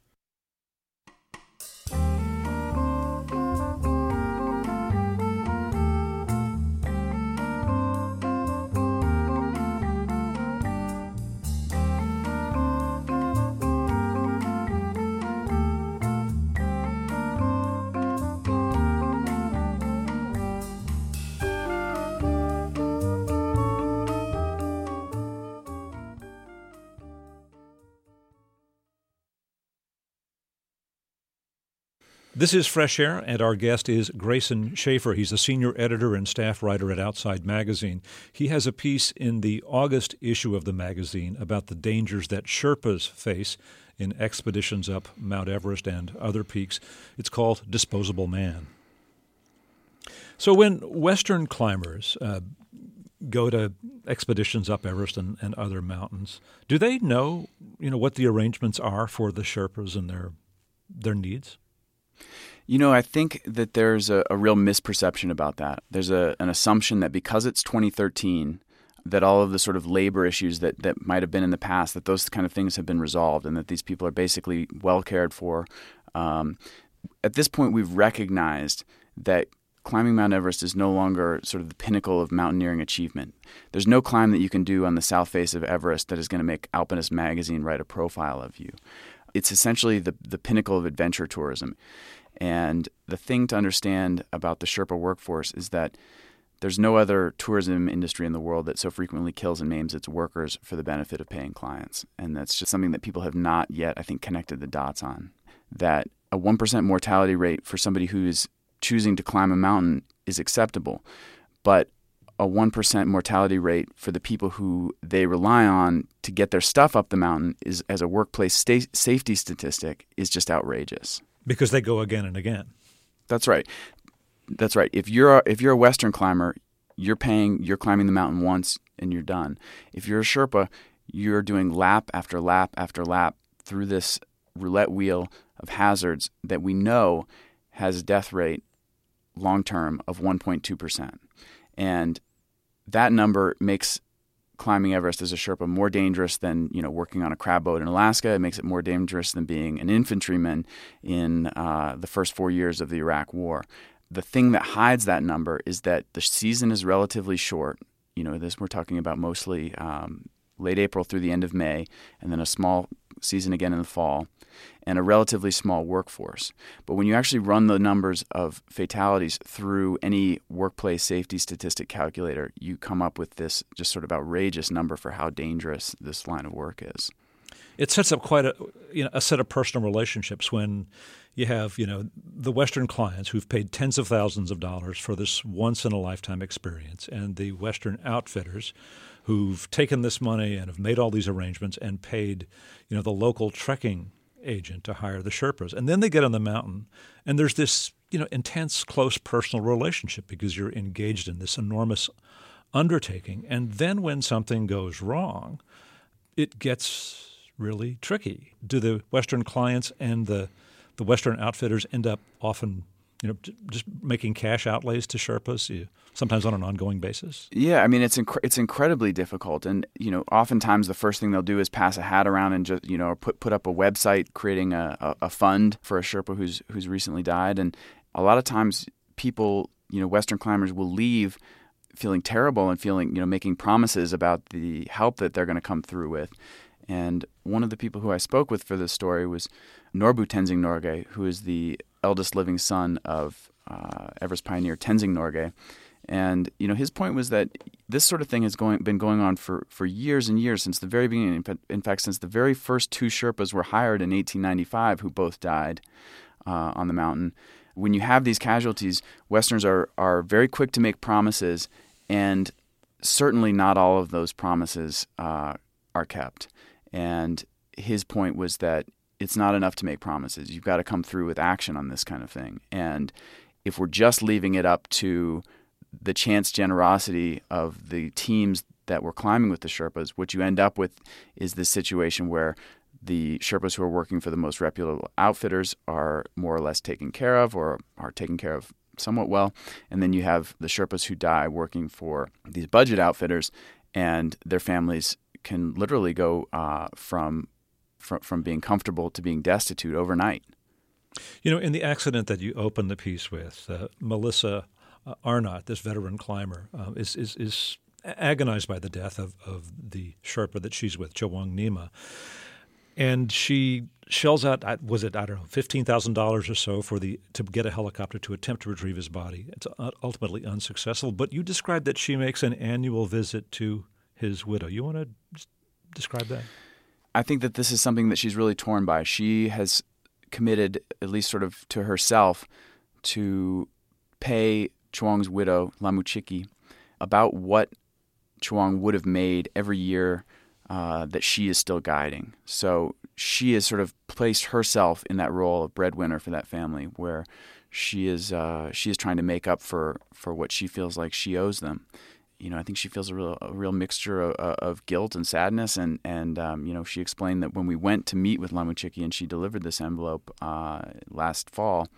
Speaker 5: This is Fresh Air, and our guest is Grayson Schaefer. He's a senior editor and staff writer at Outside Magazine. He has a piece in the August issue of the magazine about the dangers that Sherpas face in expeditions up Mount Everest and other peaks. It's called Disposable Man. So when Western climbers uh, go to expeditions up Everest and, and other mountains, do they know, you know, what the arrangements are for the Sherpas and their their needs?
Speaker 3: You know, I think that there's a, a real misperception about that. There's a, an assumption that because it's twenty thirteen, that all of the sort of labor issues that, that might have been in the past, that those kind of things have been resolved and that these people are basically well cared for. Um, at this point, we've recognized that climbing Mount Everest is no longer sort of the pinnacle of mountaineering achievement. There's no climb that you can do on the south face of Everest that is going to make Alpinist magazine write a profile of you. It's essentially the, the pinnacle of adventure tourism. And the thing to understand about the Sherpa workforce is that there's no other tourism industry in the world that so frequently kills and maims its workers for the benefit of paying clients. And that's just something that people have not yet, I think, connected the dots on. That a one percent mortality rate for somebody who's choosing to climb a mountain is acceptable, but a one percent mortality rate for the people who they rely on to get their stuff up the mountain is, as a workplace sta- safety statistic, is just outrageous.
Speaker 5: Because they go again and again.
Speaker 3: That's right. That's right. If you're a, if you're a Western climber, you're paying, you're climbing the mountain once and you're done. If you're a Sherpa, you're doing lap after lap after lap through this roulette wheel of hazards that we know has a death rate long-term of one point two percent. And that number makes climbing Everest as a Sherpa more dangerous than, you know, working on a crab boat in Alaska. It makes it more dangerous than being an infantryman in uh, the first four years of the Iraq War. The thing that hides that number is that the season is relatively short. You know, this we're talking about mostly um, late April through the end of May, and then a small season again in the fall, and a relatively small workforce. But when you actually run the numbers of fatalities through any workplace safety statistic calculator, you come up with this just sort of outrageous number for how dangerous this line of work is.
Speaker 5: It sets up quite a, you know, a set of personal relationships when you have, you know, the Western clients who've paid tens of thousands of dollars for this once-in-a-lifetime experience, and the Western outfitters who've taken this money and have made all these arrangements and paid, you know, the local trekking agent to hire the Sherpas. And then they get on the mountain, and there's this, you know, intense, close personal relationship because you're engaged in this enormous undertaking. And then when something goes wrong, it gets really tricky. Do the Western clients and the, the Western outfitters end up often you know, just making cash outlays to Sherpas, you, sometimes on an ongoing basis?
Speaker 3: Yeah, I mean, it's inc- it's incredibly difficult. And, you know, oftentimes the first thing they'll do is pass a hat around and just, you know, put put up a website creating a, a, a fund for a Sherpa who's who's recently died. And a lot of times people, you know, Western climbers will leave feeling terrible and feeling, you know, making promises about the help that they're going to come through with. And one of the people who I spoke with for this story was Norbu Tenzing Norgay, who is the eldest living son of uh, Everest pioneer Tenzing Norgay. And, you know, his point was that this sort of thing has going, been going on for, for years and years, since the very beginning. In fact, since the very first two Sherpas were hired in eighteen ninety-five, who both died uh, on the mountain. When you have these casualties, Westerners are, are very quick to make promises, and certainly not all of those promises uh, are kept. And his point was that it's not enough to make promises. You've got to come through with action on this kind of thing. And if we're just leaving it up to the chance generosity of the teams that were climbing with the Sherpas, what you end up with is this situation where the Sherpas who are working for the most reputable outfitters are more or less taken care of, or are taken care of somewhat well. And then you have the Sherpas who die working for these budget outfitters, and their families can literally go uh, from, from from being comfortable to being destitute overnight.
Speaker 5: You know, in the accident that you opened the piece with, uh, Melissa uh, Arnott, this veteran climber, uh, is, is is agonized by the death of, of the Sherpa that she's with, Chawang Nima. And she shells out, was it, I don't know, fifteen thousand dollars or so for the to get a helicopter to attempt to retrieve his body. It's ultimately unsuccessful. But you described that she makes an annual visit to his widow. You want to describe that?
Speaker 3: I think that this is something that she's really torn by. She has committed, at least sort of to herself, to pay Chawang's widow, Lamuchiki, about what Chawang would have made every year uh, that she is still guiding. So she has sort of placed herself in that role of breadwinner for that family, where she is uh, she is trying to make up for, for what she feels like she owes them. You know, I think she feels a real a real mixture of, of guilt and sadness, and and um, you know, she explained that when we went to meet with Lamuchiki and she delivered this envelope uh, last fall,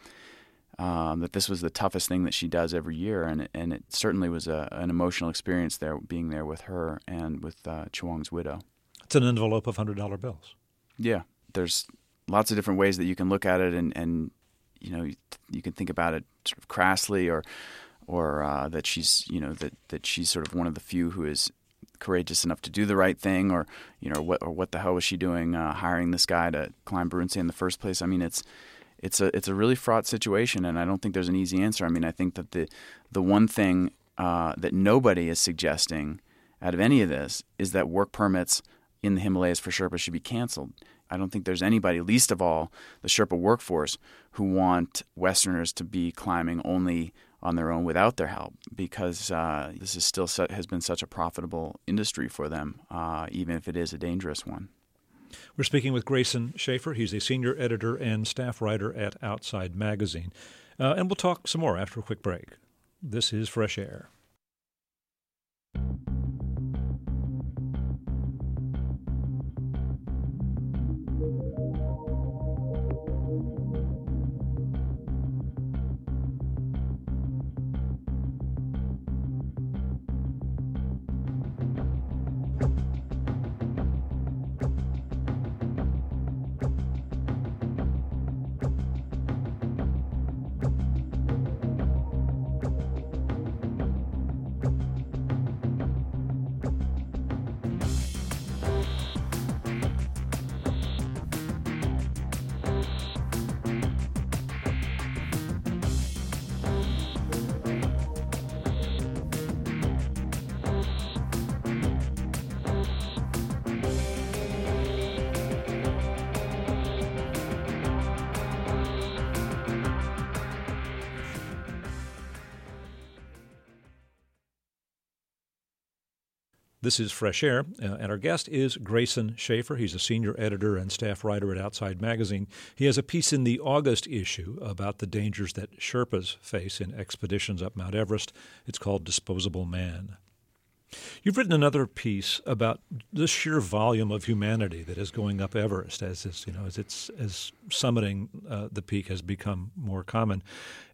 Speaker 3: um, that this was the toughest thing that she does every year, and it, and it certainly was a, an emotional experience there, being there with her and with uh, Chawang's widow.
Speaker 5: It's an envelope of hundred dollar bills.
Speaker 3: Yeah, there's lots of different ways that you can look at it, and and you know, you, you can think about it sort of crassly, or. or uh, that she's, you know, that, that she's sort of one of the few who is courageous enough to do the right thing, or, you know, what or what the hell was she doing uh, hiring this guy to climb Barunse in the first place? I mean, it's it's a it's a really fraught situation, and I don't think there's an easy answer. I mean, I think that the the one thing uh, that nobody is suggesting out of any of this is that work permits in the Himalayas for Sherpas should be canceled. I don't think there's anybody, least of all the Sherpa workforce, who want Westerners to be climbing only on their own without their help, because uh, this is still su- has been such a profitable industry for them, uh, even if it is a dangerous one.
Speaker 5: We're speaking with Grayson Schaefer. He's a senior editor and staff writer at Outside Magazine. Uh, and we'll talk some more after a quick break. This is Fresh Air. This is Fresh Air, uh, and our guest is Grayson Schaefer. He's a senior editor and staff writer at Outside Magazine. He has a piece in the August issue about the dangers that Sherpas face in expeditions up Mount Everest. It's called Disposable Man. You've written another piece about the sheer volume of humanity that is going up Everest as it's, you know, as it's as summiting uh, the peak has become more common.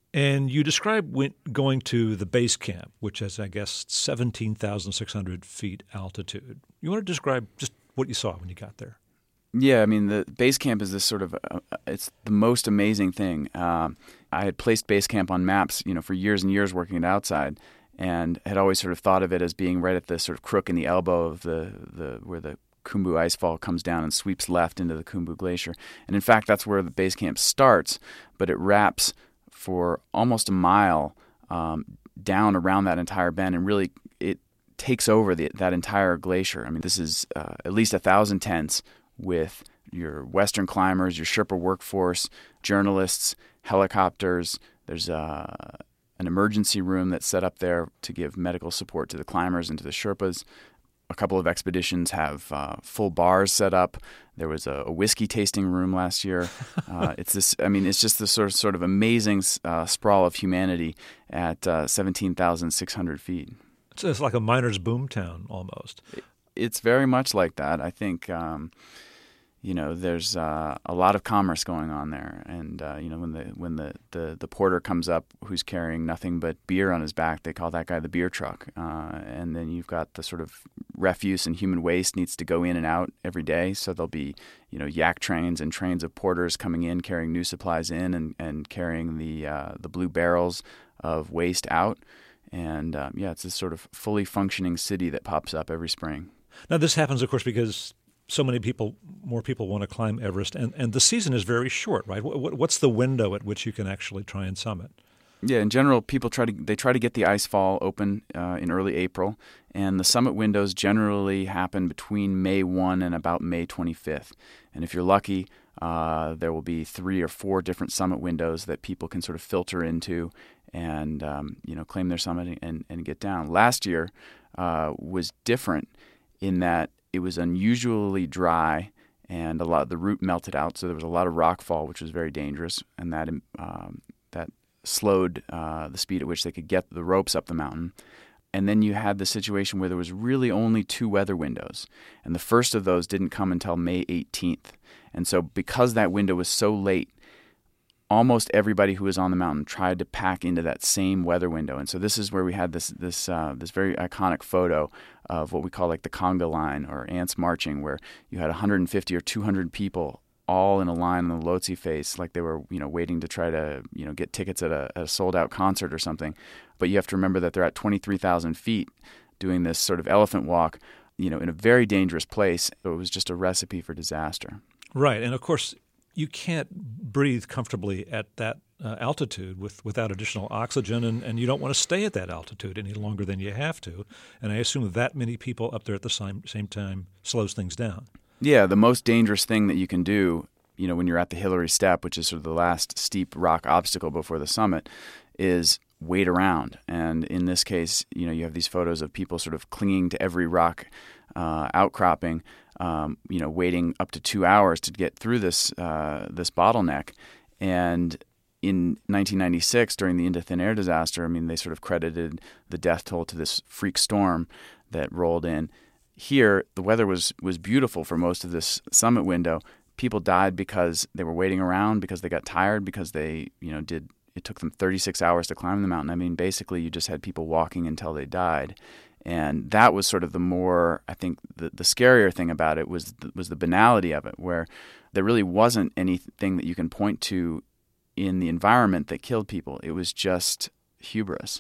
Speaker 5: And you describe when going to the base camp, which is, I guess, seventeen thousand six hundred feet altitude. You want to describe just what you saw when you got there?
Speaker 3: Yeah, I mean, the base camp is this sort of, uh, it's the most amazing thing. Um, I had placed base camp on maps, you know, for years and years working it outside, and had always sort of thought of it as being right at the sort of crook in the elbow of the, the where the Khumbu Icefall comes down and sweeps left into the Khumbu Glacier. And in fact, that's where the base camp starts, but it wraps for almost a mile um, down around that entire bend, and really it takes over the, that entire glacier. I mean, this is uh, at least a thousand tents with your Western climbers, your Sherpa workforce, journalists, helicopters. There's uh, an emergency room that's set up there to give medical support to the climbers and to the Sherpas. A couple of expeditions have uh, full bars set up. There was a, a whiskey tasting room last year. Uh, it's this. I mean, it's just this sort of sort of amazing uh, sprawl of humanity at uh, seventeen thousand six hundred feet.
Speaker 5: It's, it's like a miner's boomtown almost.
Speaker 3: It, it's very much like that. I think. Um, You know, there's uh, a lot of commerce going on there, and uh, you know, when the when the, the, the porter comes up who's carrying nothing but beer on his back, they call that guy the beer truck. Uh, and then you've got the sort of refuse and human waste needs to go in and out every day. So there'll be, you know, yak trains and trains of porters coming in, carrying new supplies in, and, and carrying the uh, the blue barrels of waste out. And um, yeah, it's this sort of fully functioning city that pops up every spring.
Speaker 5: Now, this happens, of course, because so many people, more people want to climb Everest, and, and the season is very short, right? What, what's the window at which you can actually try and summit?
Speaker 3: Yeah, in general, people try to they try to get the ice fall open uh, in early April, and the summit windows generally happen between May first and about May twenty-fifth. And if you're lucky, uh, there will be three or four different summit windows that people can sort of filter into and um, you know claim their summit and, and get down. Last year uh, was different in that it was unusually dry, and a lot of the root melted out, so there was a lot of rockfall, which was very dangerous, and that um, that slowed uh, the speed at which they could get the ropes up the mountain. And then you had the situation where there was really only two weather windows, and the first of those didn't come until May eighteenth. And so because that window was so late, almost everybody who was on the mountain tried to pack into that same weather window. And so this is where we had this this uh, this very iconic photo of what we call like the conga line, or ants marching, where you had one hundred fifty or two hundred people all in a line on the Lhotse face, like they were, you know, waiting to try to, you know, get tickets at a, at a sold-out concert or something. But you have to remember that they're at twenty-three thousand feet doing this sort of elephant walk, you know, in a very dangerous place. So it was just a recipe for disaster.
Speaker 5: Right. And of course, you can't breathe comfortably at that uh, altitude with, without additional oxygen, and, and you don't want to stay at that altitude any longer than you have to. And I assume that many people up there at the same, same time slows things down.
Speaker 3: Yeah, the most dangerous thing that you can do, you know, when you're at the Hillary Step, which is sort of the last steep rock obstacle before the summit, is wait around. And in this case, you know, you have these photos of people sort of clinging to every rock uh, outcropping, um, you know, waiting up to two hours to get through this uh, this bottleneck. And in nineteen ninety-six, during the Indochina Thin Air disaster, I mean, they sort of credited the death toll to this freak storm that rolled in. Here, the weather was, was beautiful for most of this summit window. People died because they were waiting around, because they got tired, because they, you know, did. It took them thirty-six hours to climb the mountain. I mean, basically, you just had people walking until they died. And that was sort of the more, I think, the, the scarier thing about it was the, was the banality of it, where there really wasn't anything that you can point to in the environment that killed people. It was just hubris.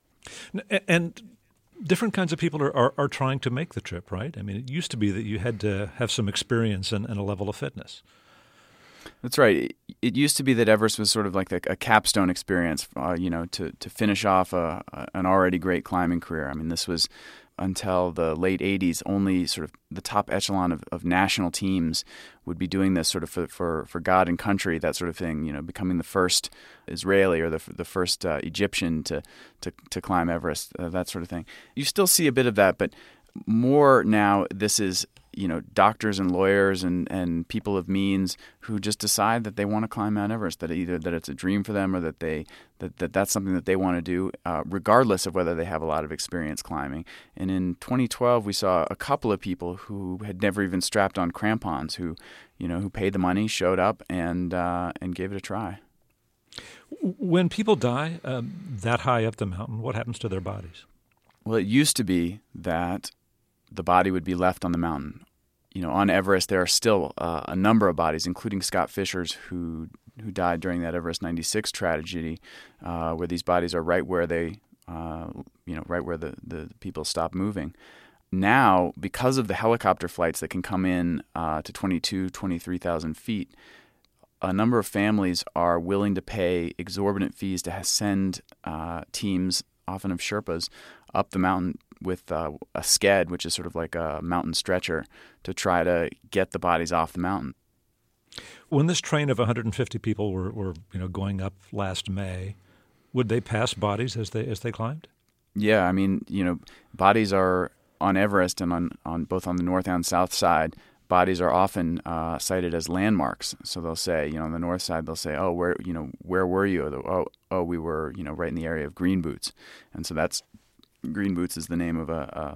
Speaker 5: And different kinds of people are, are, are trying to make the trip, right? I mean, it used to be that you had to have some experience and, and a level of fitness.
Speaker 3: That's right. It, it used to be that Everest was sort of like a, a capstone experience, uh, you know, to, to finish off a, a, an already great climbing career. I mean, this was until the late eighties, only sort of the top echelon of, of national teams would be doing this sort of for, for, for God and country, that sort of thing, you know, becoming the first Israeli or the the first uh, Egyptian to, to, to climb Everest, uh, that sort of thing. You still see a bit of that, but more now this is, you know, doctors and lawyers and, and people of means who just decide that they want to climb Mount Everest, that either that it's a dream for them or that they that, that that's something that they want to do, uh, regardless of whether they have a lot of experience climbing. And in twenty twelve, we saw a couple of people who had never even strapped on crampons, who, you know, who paid the money, showed up, and uh, and gave it a try.
Speaker 5: When people die um, that high up the mountain, what happens to their bodies?
Speaker 3: Well, it used to be that the body would be left on the mountain. You know, on Everest, there are still uh, a number of bodies, including Scott Fischer's, who who died during that Everest ninety-six tragedy, uh, where these bodies are right where they, uh, you know, right where the, the people stop moving. Now, because of the helicopter flights that can come in uh, to twenty-two, twenty-three thousand feet, a number of families are willing to pay exorbitant fees to send uh, teams, often of Sherpas, up the mountain with uh, a sked, which is sort of like a mountain stretcher, to try to get the bodies off the mountain.
Speaker 5: When this train of one hundred fifty people were, were you know, going up last May, would they pass bodies as they as they climbed?
Speaker 3: Yeah, I mean, you know, bodies are on Everest and on, on both on the north and south side. Bodies are often uh, cited as landmarks. So they'll say, you know, on the north side, they'll say, "Oh, where, you know, where were you?" Or, "Oh, oh, we were, you know, right in the area of Green Boots," and so that's Green Boots is the name of a. a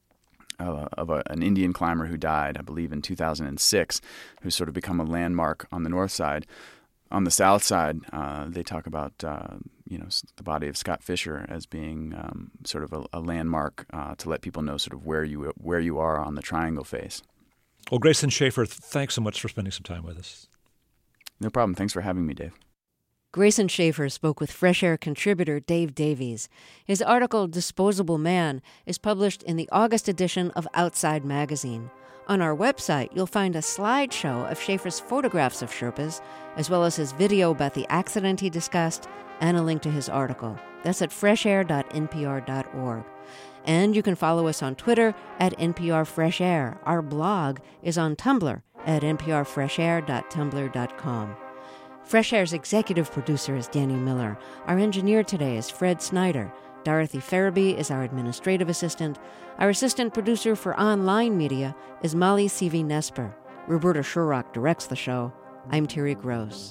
Speaker 3: Uh, of a, an Indian climber who died, I believe, in two thousand six, who's sort of become a landmark on the north side. On the south side, uh, they talk about uh, you know the body of Scott Fischer as being um, sort of a, a landmark uh, to let people know sort of where you where you are on the triangle face.
Speaker 5: Well, Grayson Schaefer, thanks so much for spending some time with us.
Speaker 3: No problem. Thanks for having me, Dave.
Speaker 1: Grayson Schaefer spoke with Fresh Air contributor Dave Davies. His article, Disposable Man, is published in the August edition of Outside Magazine. On our website, you'll find a slideshow of Schaefer's photographs of Sherpas, as well as his video about the accident he discussed, and a link to his article. That's at fresh air dot n p r dot org. And you can follow us on Twitter at N P R Fresh Air. Our blog is on Tumblr at n p r fresh air dot tumblr dot com. Fresh Air's executive producer is Danny Miller. Our engineer today is Fred Snyder. Dorothy Farabee is our administrative assistant. Our assistant producer for online media is Molly Seavey-Nesper. Roberta Shurrock directs the show. I'm Terry Gross.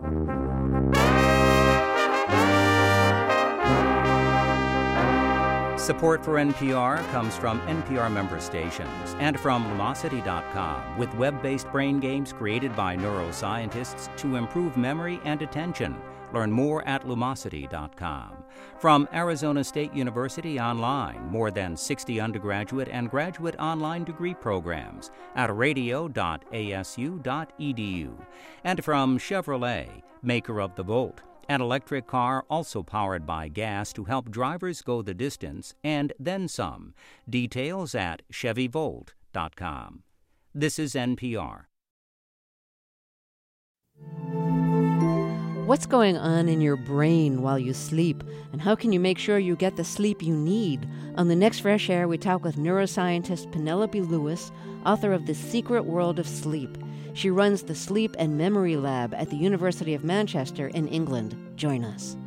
Speaker 4: Support for N P R comes from N P R member stations and from Lumosity dot com, with web-based brain games created by neuroscientists to improve memory and attention. Learn more at Lumosity dot com. From Arizona State University Online, more than sixty undergraduate and graduate online degree programs at radio dot a s u dot e d u. And from Chevrolet, maker of the Volt, an electric car also powered by gas to help drivers go the distance and then some. Details at chevy volt dot com. This is N P R.
Speaker 1: What's going on in your brain while you sleep, and how can you make sure you get the sleep you need? On the next Fresh Air, we talk with neuroscientist Penelope Lewis, author of The Secret World of Sleep. She runs the Sleep and Memory Lab at the University of Manchester in England. Join us.